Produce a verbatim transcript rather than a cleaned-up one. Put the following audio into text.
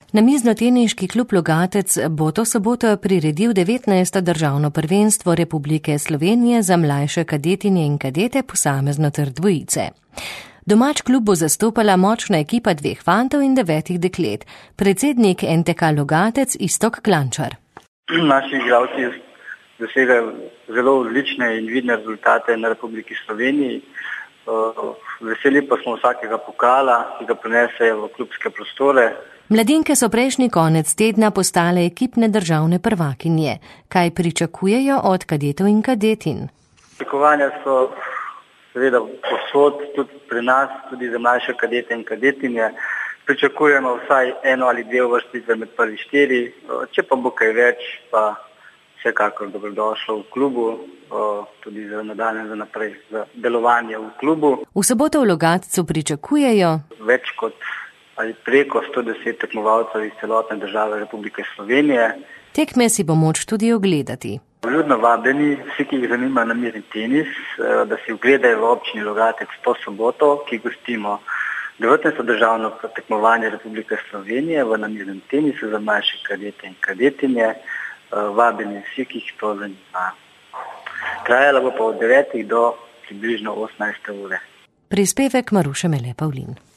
Namiznoteniški klub Logatec bo to soboto priredil devetnajsto državno prvenstvo Republike Slovenije za mlajše kadetinje in kadete, posamezno ter dvojice. Domač klub bo zastopala močna ekipa dveh fantov in devetih deklet, predsednik en te ka Logatec Iztok Klančar. Naši igralci dosegajo zelo odlične in vidne rezultate na Republiki Sloveniji. Veseli pa smo vsakega pokala, ki ga prinesejo v klubske prostore. Mladinke so prejšnji konec tedna postale ekipne državne prvakinje. Kaj pričakujejo od kadetov in kadetin? Pričakovanja so seveda povsod, tudi pri nas, tudi za mlajše kadete in kadetinje. Pričakujemo vsaj eno ali dve uvrstitve med prvi štiri, če pa bo kaj več, pa vsekakor dobrodošlo v klubu, tudi za nadaljnje za naprej, za delovanje v klubu. V soboto v Logatcu pričakujejo več kot ali preko sto deset tekmovalcev iz celotne države Republike Slovenije. Tekme si bo moč tudi ogledati. Vljudno vabljeni, vsi, ki jih zanima namirni tenis, da si ogledajo v občini Logatec to soboto, ki gostimo devetnajsto državno tekmovanje Republike Slovenije v namirnem tenisu za mlajše kadete in kadetinje. Vabljeni vsi, ki jih to zanima. Trajalo bo pa od devetih do približno osemnajste ure. Prispevek Maruše Mele Pavlin.